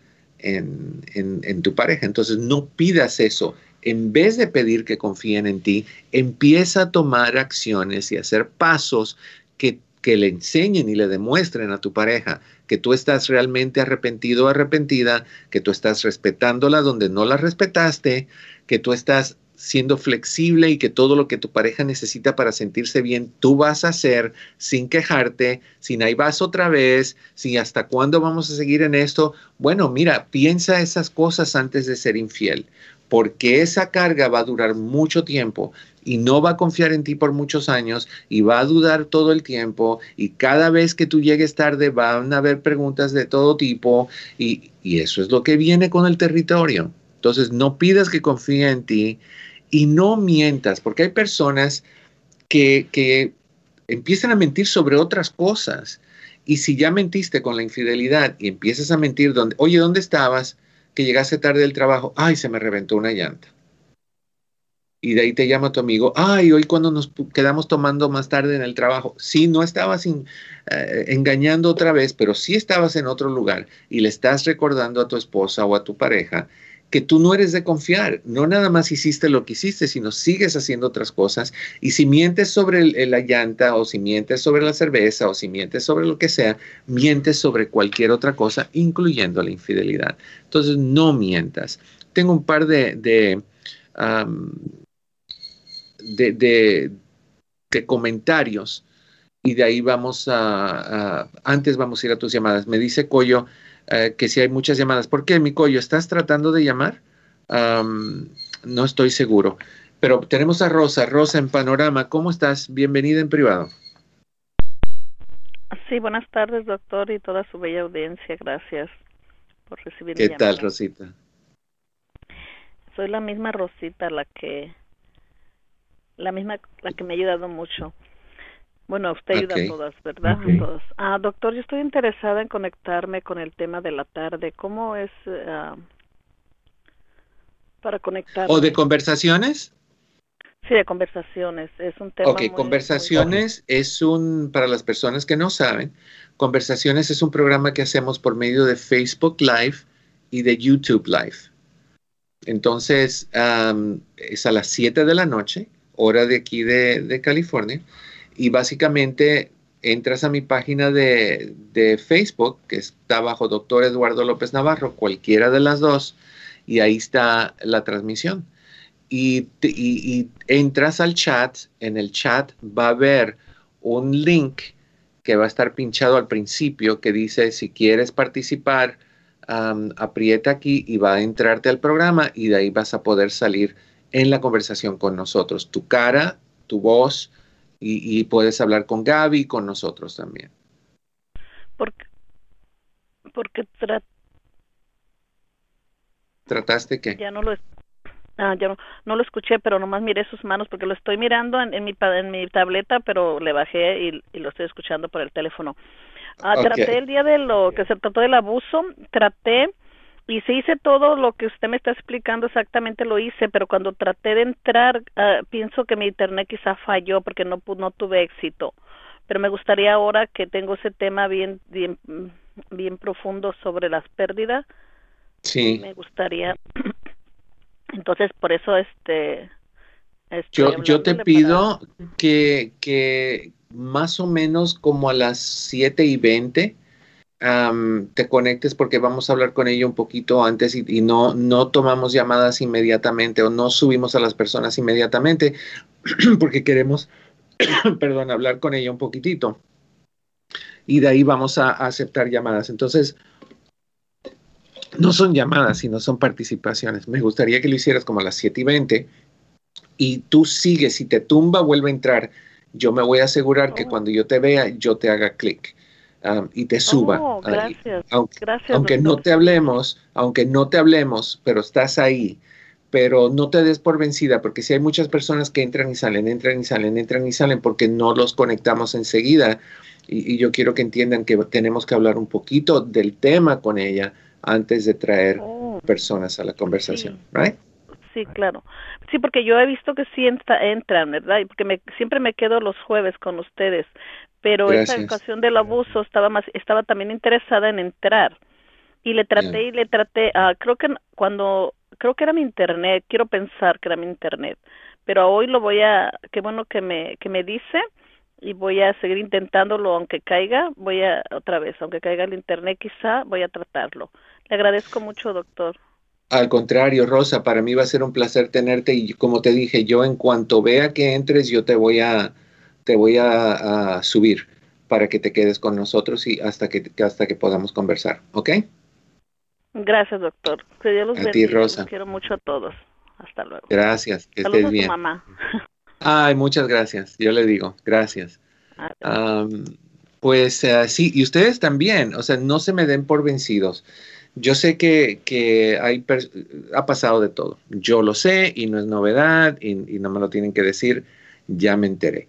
en tu pareja. Entonces no pidas eso. En vez de pedir que confíen en ti, empieza a tomar acciones y hacer pasos que le enseñen y le demuestren a tu pareja que tú estás realmente arrepentido o arrepentida, que tú estás respetándola donde no la respetaste, que tú estás siendo flexible y que todo lo que tu pareja necesita para sentirse bien, tú vas a hacer sin quejarte, sin ahí vas otra vez, sin hasta cuándo vamos a seguir en esto. Bueno, mira, piensa esas cosas antes de ser infiel, porque esa carga va a durar mucho tiempo y no va a confiar en ti por muchos años y va a dudar todo el tiempo y cada vez que tú llegues tarde van a haber preguntas de todo tipo y eso es lo que viene con el territorio. Entonces no pidas que confíe en ti y no mientas, porque hay personas que empiezan a mentir sobre otras cosas y si ya mentiste con la infidelidad y empiezas a mentir oye, ¿dónde estabas? Que llegaste tarde del trabajo, ay, se me reventó una llanta. Y de ahí te llama tu amigo, ay, hoy cuando nos quedamos tomando más tarde en el trabajo, sí, no estabas engañando otra vez, pero sí estabas en otro lugar y le estás recordando a tu esposa o a tu pareja que tú no eres de confiar, no nada más hiciste lo que hiciste, sino sigues haciendo otras cosas. Y si mientes sobre la llanta o si mientes sobre la cerveza o si mientes sobre lo que sea, mientes sobre cualquier otra cosa, incluyendo la infidelidad. Entonces, no mientas. Tengo un par de comentarios y de ahí vamos antes vamos a ir a tus llamadas. Me dice Coyo que si hay muchas llamadas. ¿Por qué, mi Coyo? ¿Estás tratando de llamar? No estoy seguro. Pero tenemos a Rosa. Rosa en Panorama. ¿Cómo estás? Bienvenida en privado. Sí, buenas tardes, doctor, y toda su bella audiencia. Gracias por recibir mi ¿Qué llamada. tal, Rosita? Soy la misma Rosita, la que me ha ayudado mucho. Bueno, usted ayuda a todas, ¿verdad? Okay. A todas. Doctor, yo estoy interesada en conectarme con el tema de la tarde. ¿Cómo es para conectar? ¿O de conversaciones? Sí, de conversaciones. Es un tema Ok, conversaciones es para las personas que no saben, conversaciones es un programa que hacemos por medio de Facebook Live y de YouTube Live. Entonces, es a las 7 de la noche, hora de aquí de California, y básicamente entras a mi página de Facebook, que está bajo Dr. Eduardo López Navarro, cualquiera de las dos, y ahí está la transmisión. Y entras al chat, en el chat va a haber un link que va a estar pinchado al principio que dice, si quieres participar, aprieta aquí y va a entrarte al programa y de ahí vas a poder salir en la conversación con nosotros. Tu cara, tu voz y puedes hablar con Gaby y con nosotros también. Porque ¿Trataste qué? Ya no lo no lo escuché, pero nomás miré sus manos porque lo estoy mirando en mi tableta, pero le bajé y lo estoy escuchando por el teléfono. Okay. Traté el día de lo que se trató del abuso, y sí hice todo lo que usted me está explicando, exactamente lo hice, pero cuando traté de entrar, pienso que mi internet quizá falló porque no tuve éxito. Pero me gustaría ahora que tengo ese tema bien profundo sobre las pérdidas. Sí. Me gustaría. Entonces, por eso yo te pido que más o menos como a las 7:20 te conectes porque vamos a hablar con ella un poquito antes y no tomamos llamadas inmediatamente o no subimos a las personas inmediatamente porque queremos, hablar con ella un poquitito. Y de ahí vamos a aceptar llamadas. Entonces, no son llamadas, sino son participaciones. Me gustaría que lo hicieras como a las 7:20 y tú sigues. Si te tumba, vuelve a entrar. Yo me voy a asegurar que cuando yo te vea, yo te haga clic y te suba. Gracias. Gracias, aunque no te hablemos, pero estás ahí. Pero no te des por vencida, porque si hay muchas personas que entran y salen, porque no los conectamos enseguida. Y yo quiero que entiendan que tenemos que hablar un poquito del tema con ella antes de traer personas a la conversación, sí. ¿right? Sí, claro. Sí, porque yo he visto que sí entran, ¿verdad? Y porque siempre me quedo los jueves con ustedes, pero Gracias. esa ocasión del abuso estaba también interesada en entrar. Y le traté, creo que era mi internet, quiero pensar que era mi internet, pero hoy qué bueno que me dice, y voy a seguir intentándolo, aunque caiga, aunque caiga el internet quizá, voy a tratarlo. Le agradezco mucho, doctor. Al contrario, Rosa, para mí va a ser un placer tenerte y como te dije, yo en cuanto vea que entres, yo te voy a subir para que te quedes con nosotros y hasta que podamos conversar, ¿ok? Gracias, doctor. Que Dios los bendiga. A ti, Rosa. Los quiero mucho a todos. Hasta luego. Gracias, que Saludos estés bien. a tu mamá. Ay, muchas gracias. Yo le digo, gracias. Pues sí, y ustedes también, o sea, no se me den por vencidos. Yo sé que ha pasado de todo. Yo lo sé y no es novedad y no me lo tienen que decir, ya me enteré.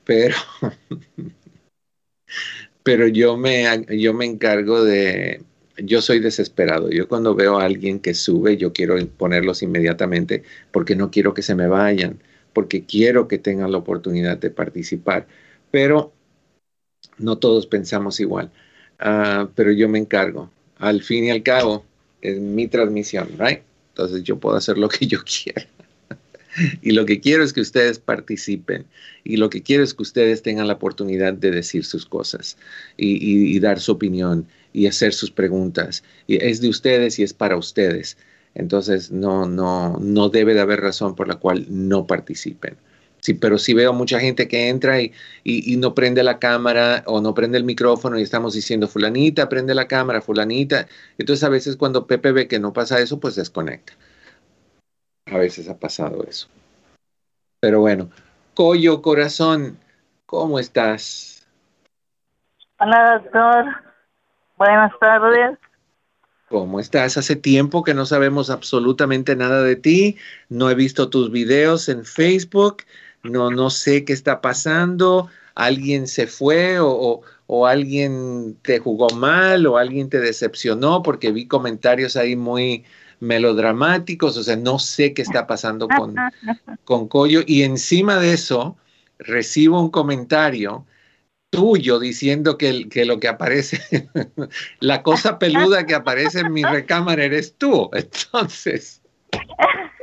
Pero yo me encargo yo soy desesperado. Yo cuando veo a alguien que sube, yo quiero ponerlos inmediatamente porque no quiero que se me vayan, porque quiero que tengan la oportunidad de participar. Pero no todos pensamos igual. Pero yo me encargo. Al fin y al cabo, es mi transmisión, ¿right? Entonces yo puedo hacer lo que yo quiera. Y lo que quiero es que ustedes participen. Y lo que quiero es que ustedes tengan la oportunidad de decir sus cosas y dar su opinión y hacer sus preguntas. Y es de ustedes y es para ustedes. Entonces no debe de haber razón por la cual no participen. Sí, pero si veo mucha gente que entra y no prende la cámara o no prende el micrófono y estamos diciendo fulanita, prende la cámara, fulanita. Entonces a veces cuando Pepe ve que no pasa eso, pues desconecta. A veces ha pasado eso. Pero bueno, Coyo, corazón, ¿cómo estás? Hola, doctor. Buenas tardes. ¿Cómo estás? Hace tiempo que no sabemos absolutamente nada de ti. No he visto tus videos en Facebook. No sé qué está pasando. ¿Alguien se fue o alguien te jugó mal o alguien te decepcionó? Porque vi comentarios ahí muy melodramáticos. O sea, no sé qué está pasando con Coyo. Y encima de eso, recibo un comentario tuyo diciendo que lo que aparece, la cosa peluda que aparece en mi recámara eres tú. Entonces...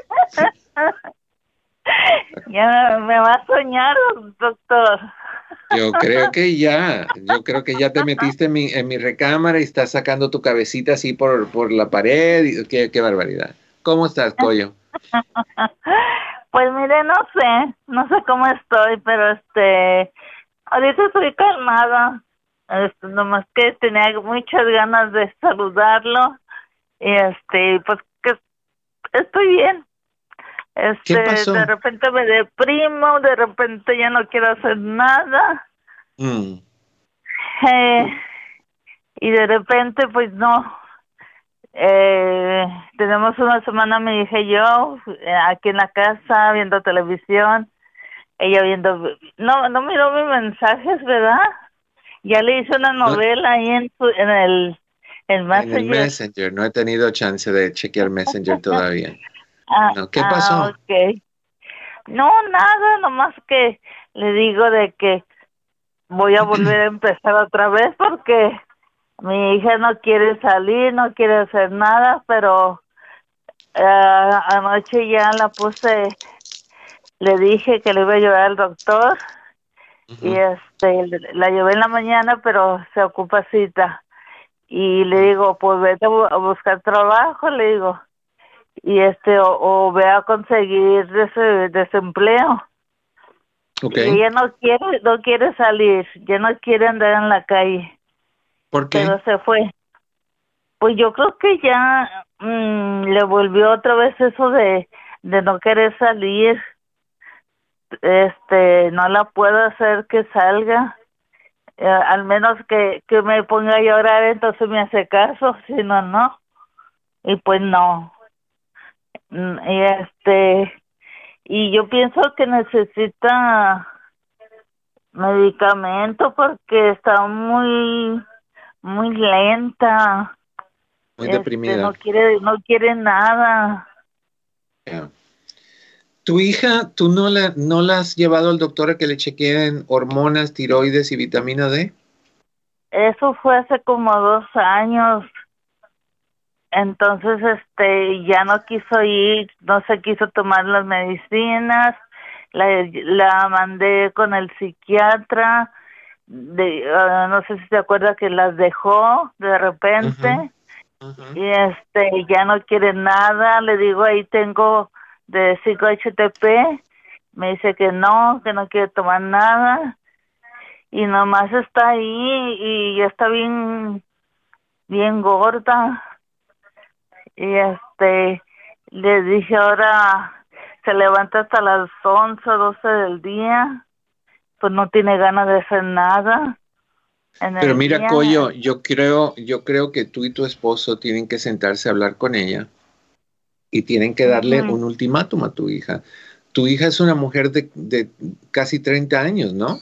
Ya me va a soñar, doctor. Yo creo que ya te metiste en mi recámara y estás sacando tu cabecita así por la pared. Qué barbaridad. ¿Cómo estás, Coyo? Pues mire, no sé cómo estoy, pero ahorita estoy calmada. Nomás que tenía muchas ganas de saludarlo y pues que estoy bien. ¿Qué pasó? De repente me deprimo, de repente ya no quiero hacer nada. Y de repente pues no. Tenemos una semana mi hija y yo aquí en la casa viendo televisión, ella viendo, no miró mis mensajes, ¿verdad? Ya le hice una novela ahí en el Messenger. En el Messenger, no he tenido chance de chequear Messenger todavía. No, ¿qué pasó? Okay. No, nada, nomás que le digo de que voy a volver a empezar otra vez porque mi hija no quiere salir, no quiere hacer nada, pero anoche ya la puse, le dije que le iba a llevar al doctor y la llevé en la mañana, pero se ocupa cita. Y le digo, pues vete a buscar trabajo, le digo, y o ve a conseguir desempleo. Okay. Y ella no quiere salir, ya no quiere andar en la calle. ¿Por qué? Pero se fue. Pues yo creo que ya le volvió otra vez eso de no querer salir. No la puedo hacer que salga. Al menos que me ponga a llorar, entonces me hace caso, si no, no. Y pues no. Y yo pienso que necesita medicamento porque está muy lenta. Muy deprimida. No quiere nada. Yeah. ¿Tu hija, tú no la has llevado al doctor a que le chequeen hormonas, tiroides y vitamina D? Eso fue hace como 2 años. Entonces, ya no quiso ir, no se quiso tomar las medicinas. La mandé con el psiquiatra. No sé si se acuerda que las dejó de repente. Y ya no quiere nada. Le digo, ahí tengo de 5-HTP. Me dice que no quiere tomar nada. Y nomás está ahí y ya está bien gorda. Y le dije, ahora se levanta hasta las 11 o 12 del día, pues no tiene ganas de hacer nada. Pero mira, Coyo, yo creo que tú y tu esposo tienen que sentarse a hablar con ella y tienen que darle un ultimátum a tu hija. Tu hija es una mujer de casi 30 años, ¿no?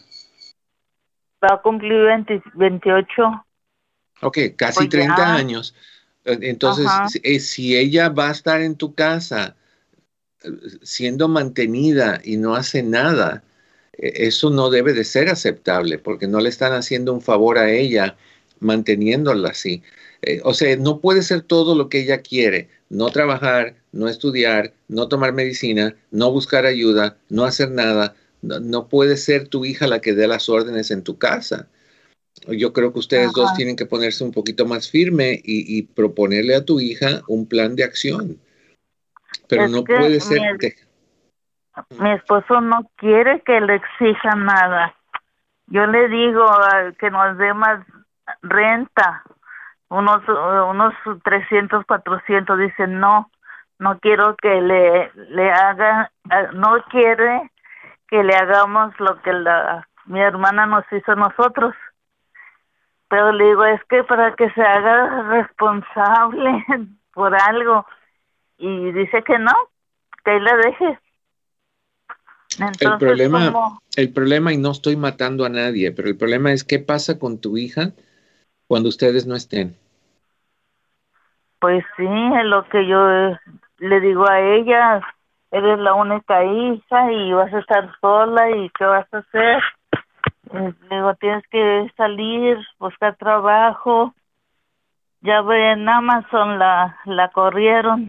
Va a cumplir 28. Ok, casi 30 años. Entonces, si ella va a estar en tu casa siendo mantenida y no hace nada, eso no debe de ser aceptable porque no le están haciendo un favor a ella manteniéndola así. O sea, no puede ser todo lo que ella quiere. No trabajar, no estudiar, no tomar medicina, no buscar ayuda, no hacer nada. No puede ser tu hija la que dé las órdenes en tu casa. Yo creo que ustedes dos tienen que ponerse un poquito más firme y proponerle a tu hija un plan de acción. Pero no puede ser... Mi esposo no quiere que le exija nada. Yo le digo que nos dé más renta, unos 300, 400. Dice, no quiero que le haga, no quiere que le hagamos lo que mi hermana nos hizo a nosotros. Pero le digo, es que para que se haga responsable por algo. Y dice que no, que ahí la deje. Entonces, el problema, y no estoy matando a nadie, pero el problema es qué pasa con tu hija cuando ustedes no estén. Pues sí, es lo que yo le digo a ella, eres la única hija y vas a estar sola y ¿qué vas a hacer? Le digo, tienes que salir, buscar trabajo. Ya ve, en Amazon la corrieron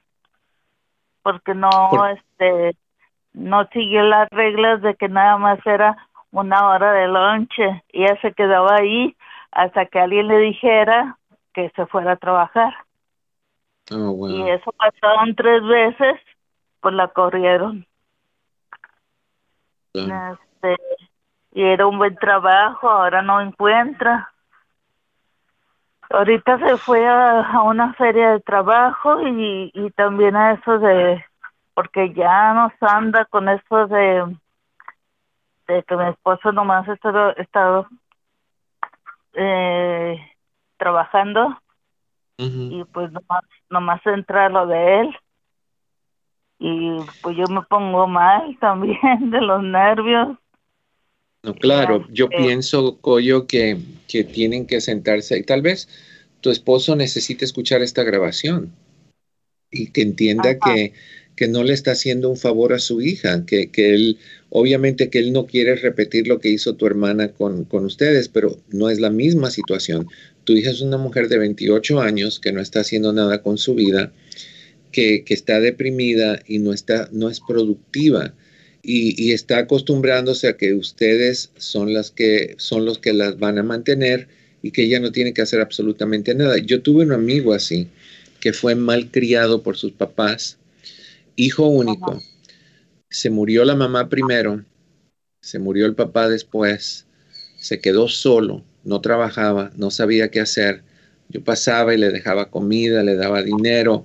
porque no siguió las reglas de que nada más era una hora de lonche y ella se quedaba ahí hasta que alguien le dijera que se fuera a trabajar. Oh, wow. Y eso pasaron 3 veces, pues la corrieron. Claro. Y era un buen trabajo, ahora no encuentra. Ahorita se fue a una feria de trabajo y también a eso porque ya nos anda con eso de que mi esposo nomás ha estado trabajando. Y pues nomás entra lo de él. Y pues yo me pongo mal también de los nervios. No, claro, yo pienso, Coyo, que tienen que sentarse y tal vez tu esposo necesite escuchar esta grabación y que entienda que no le está haciendo un favor a su hija, que él, obviamente que él no quiere repetir lo que hizo tu hermana con ustedes, pero no es la misma situación. Tu hija es una mujer de 28 años que no está haciendo nada con su vida, que está deprimida y no es productiva. Y está acostumbrándose a que ustedes son los que las van a mantener y que ella no tiene que hacer absolutamente nada. Yo tuve un amigo así, que fue mal criado por sus papás, hijo único. Se murió la mamá primero, se murió el papá después, se quedó solo, no trabajaba, no sabía qué hacer. Yo pasaba y le dejaba comida, le daba dinero.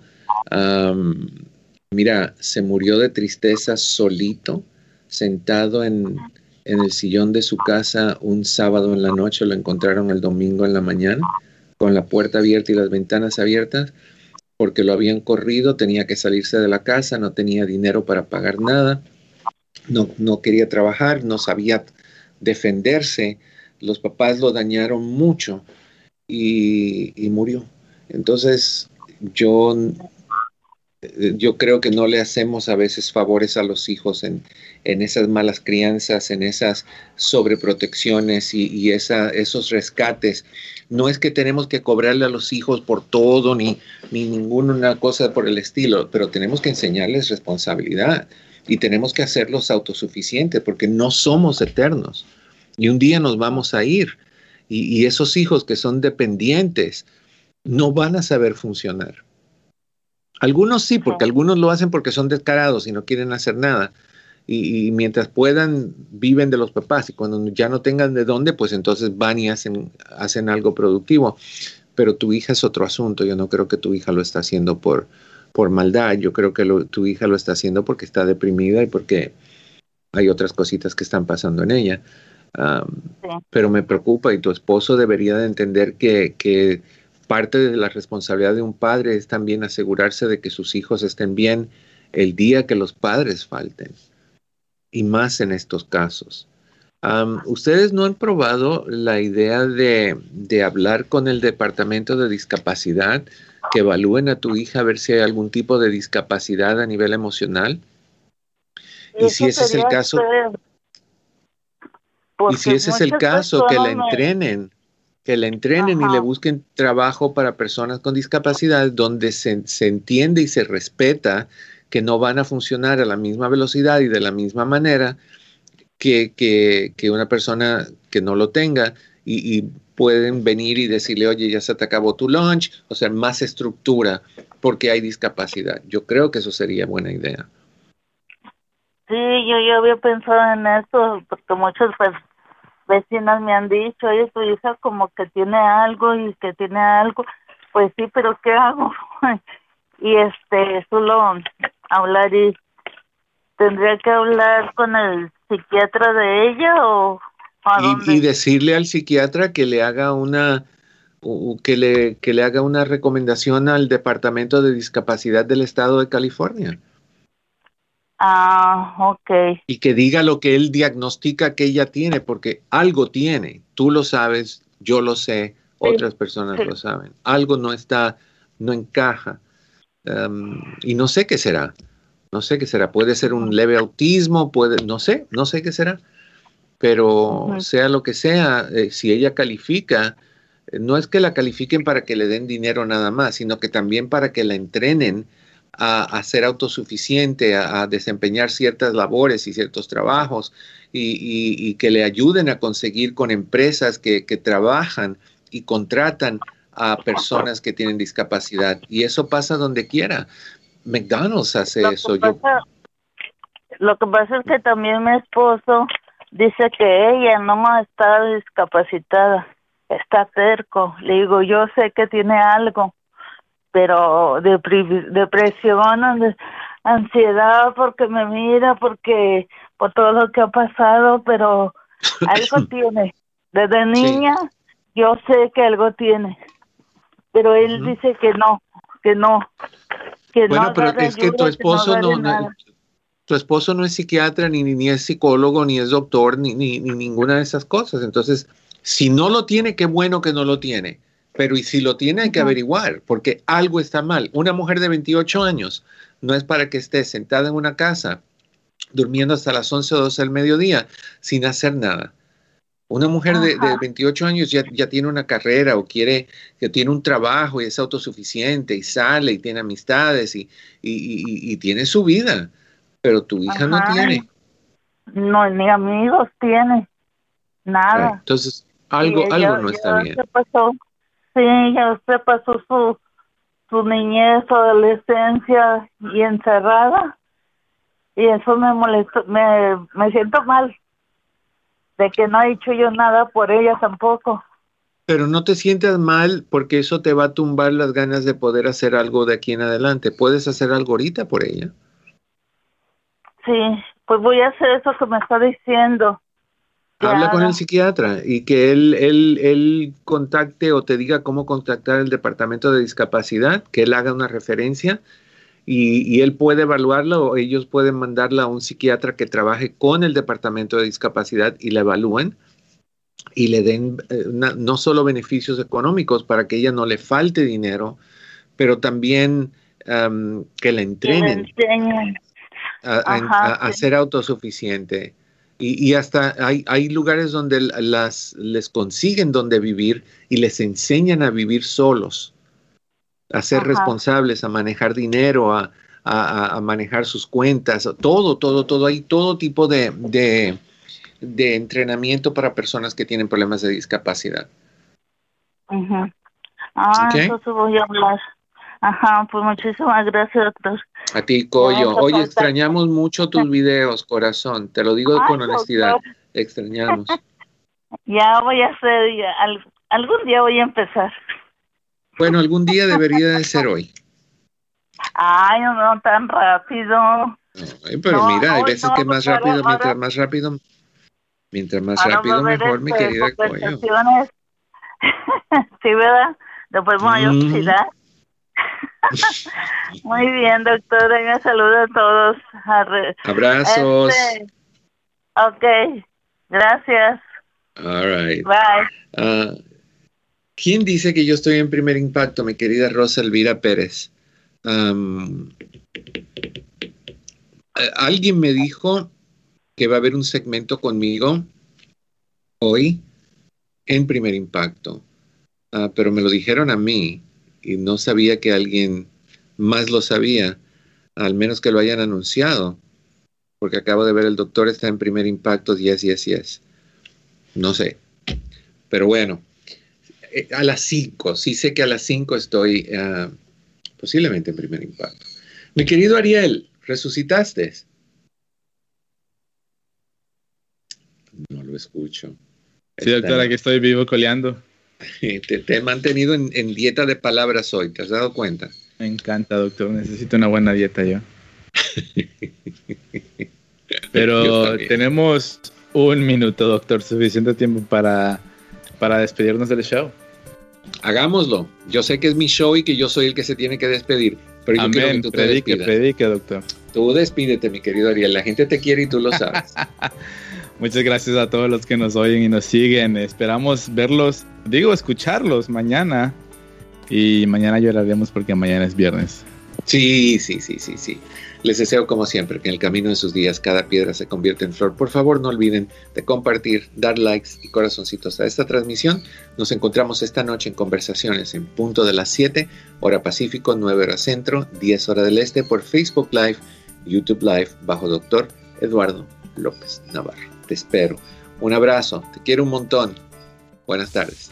Mira, se murió de tristeza solito, sentado en el sillón de su casa un sábado en la noche. Lo encontraron el domingo en la mañana, con la puerta abierta y las ventanas abiertas, porque lo habían corrido, tenía que salirse de la casa, no tenía dinero para pagar nada, no quería trabajar, no sabía defenderse. Los papás lo dañaron mucho y murió. Entonces, yo creo que no le hacemos a veces favores a los hijos en esas malas crianzas, en esas sobreprotecciones y esos rescates. No es que tenemos que cobrarle a los hijos por todo ni ninguna cosa por el estilo, pero tenemos que enseñarles responsabilidad y tenemos que hacerlos autosuficientes porque no somos eternos y un día nos vamos a ir y esos hijos que son dependientes no van a saber funcionar. Algunos sí, porque algunos lo hacen porque son descarados y no quieren hacer nada. Y mientras puedan, viven de los papás. Y cuando ya no tengan de dónde, pues entonces van y hacen algo productivo. Pero tu hija es otro asunto. Yo no creo que tu hija lo está haciendo por maldad. Yo creo que tu hija lo está haciendo porque está deprimida y porque hay otras cositas que están pasando en ella. Pero me preocupa y tu esposo debería de entender que parte de la responsabilidad de un padre es también asegurarse de que sus hijos estén bien el día que los padres falten, y más en estos casos. ¿Ustedes no han probado la idea de hablar con el Departamento de Discapacidad, que evalúen a tu hija a ver si hay algún tipo de discapacidad a nivel emocional? Y si ese es el caso, que la entrenen. Que le entrenen y le busquen trabajo para personas con discapacidad donde se entiende y se respeta que no van a funcionar a la misma velocidad y de la misma manera que una persona que no lo tenga y pueden venir y decirle, oye, ya se te acabó tu lunch, o sea, más estructura porque hay discapacidad. Yo creo que eso sería buena idea. Sí, yo había pensado en eso porque muchos vecinas me han dicho, oye, tu hija como que tiene algo y que tiene algo. Pues sí, pero ¿qué hago? Y solo hablar y tendría que hablar con el psiquiatra de ella o ¿a dónde? Y decirle al psiquiatra que le haga que le haga una recomendación al Departamento de Discapacidad del Estado de California. Ok. Y que diga lo que él diagnostica que ella tiene, porque algo tiene. Tú lo sabes, yo lo sé, otras personas lo saben. Algo no encaja. Y no sé qué será. No sé qué será. Puede ser un leve autismo, no sé qué será. Pero sea lo que sea, si ella califica, no es que la califiquen para que le den dinero nada más, sino que también para que la entrenen a ser autosuficiente, a desempeñar ciertas labores y ciertos trabajos y que le ayuden a conseguir con empresas que trabajan y contratan a personas que tienen discapacidad. Y eso pasa donde quiera. McDonald's hace eso. Lo que pasa es que también mi esposo dice que ella no está discapacitada, está terco. Le digo, yo sé que tiene algo, pero depresión, ansiedad, porque me mira, porque por todo lo que ha pasado, pero algo tiene. Desde niña yo sé que algo tiene, pero él dice que no. Bueno, pero es que tu esposo tu esposo no es psiquiatra, ni es psicólogo, ni es doctor, ni ninguna de esas cosas. Entonces, si no lo tiene, qué bueno que no lo tiene. Pero y si lo tiene, hay que averiguar, porque algo está mal. Una mujer de 28 años no es para que esté sentada en una casa, durmiendo hasta las 11 o 12 del mediodía, sin hacer nada. Una mujer de 28 años ya tiene una carrera o que tiene un trabajo y es autosuficiente y sale y tiene amistades y tiene su vida. Pero tu hija no tiene. No, ni amigos tiene. Nada. Entonces, algo no está bien. Ya usted pasó su niñez, su adolescencia y encerrada. Y eso me molestó. Me siento mal de que no he hecho yo nada por ella tampoco. Pero no te sientas mal porque eso te va a tumbar las ganas de poder hacer algo de aquí en adelante. Puedes hacer algo ahorita por ella. Sí, pues voy a hacer eso que me está diciendo. Habla con el psiquiatra y que él contacte o te diga cómo contactar el departamento de discapacidad, que él haga una referencia y él puede evaluarla o ellos pueden mandarla a un psiquiatra que trabaje con el departamento de discapacidad y la evalúen y le den no solo beneficios económicos para que ella no le falte dinero, pero también que la entrenen. A ser autosuficiente y hasta hay lugares donde les consiguen donde vivir y les enseñan a vivir solos, a ser responsables, a manejar dinero, a manejar sus cuentas, todo. Hay todo tipo de entrenamiento para personas que tienen problemas de discapacidad. Entonces voy a hablar. Pues muchísimas gracias, doctor. A ti, Coyo. Oye, extrañamos mucho tus videos, corazón. Te lo digo con honestidad. Doctor. Extrañamos. Ya voy a hacer, algún día voy a empezar. Bueno, algún día debería de ser hoy. Ay, no tan rápido. Pero mira, hay veces que más rápido, mientras más rápido mejor, mi querida Coyo. Sí, ¿verdad? Después me voy a oxidar. Muy bien, doctor. Venga, saludo a todos. Abrazos. Ok, gracias. All right. Bye. ¿Quién dice que yo estoy en Primer Impacto, mi querida Rosa Elvira Pérez? Alguien me dijo que va a haber un segmento conmigo hoy en Primer Impacto, pero me lo dijeron a mí. Y no sabía que alguien más lo sabía, al menos que lo hayan anunciado, porque acabo de ver el doctor está en Primer Impacto, yes. No sé, pero bueno, a las 5, sí sé que a las 5 estoy posiblemente en Primer Impacto. Mi querido Ariel, ¿resucitaste? No lo escucho. Sí, doctora, aquí estoy vivo coleando. Te he mantenido en dieta de palabras hoy, ¿te has dado cuenta? Me encanta, doctor. Necesito una buena dieta yo. Pero tenemos 1 minuto, doctor. Suficiente tiempo para despedirnos del show. Hagámoslo. Yo sé que es mi show y que yo soy el que se tiene que despedir. Pero yo quiero que tú te despidas. Predique, doctor. Tú despídete, mi querido Ariel. La gente te quiere y tú lo sabes. Muchas gracias a todos los que nos oyen y nos siguen. Esperamos escucharlos mañana. Y mañana lloraremos porque mañana es viernes. Sí. Les deseo, como siempre, que en el camino de sus días cada piedra se convierta en flor. Por favor, no olviden de compartir, dar likes y corazoncitos a esta transmisión. Nos encontramos esta noche en Conversaciones en punto de las 7, hora Pacífico, 9 horas Centro, 10 hora del Este, por Facebook Live, YouTube Live, bajo Dr. Eduardo López Navarro. Te espero. Un abrazo. Te quiero un montón. Buenas tardes.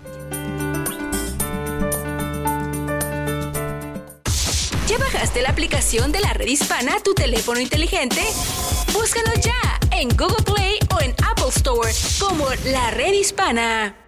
¿Ya bajaste la aplicación de la Red Hispana a tu teléfono inteligente? Búscanos ya en Google Play o en Apple Store como La Red Hispana.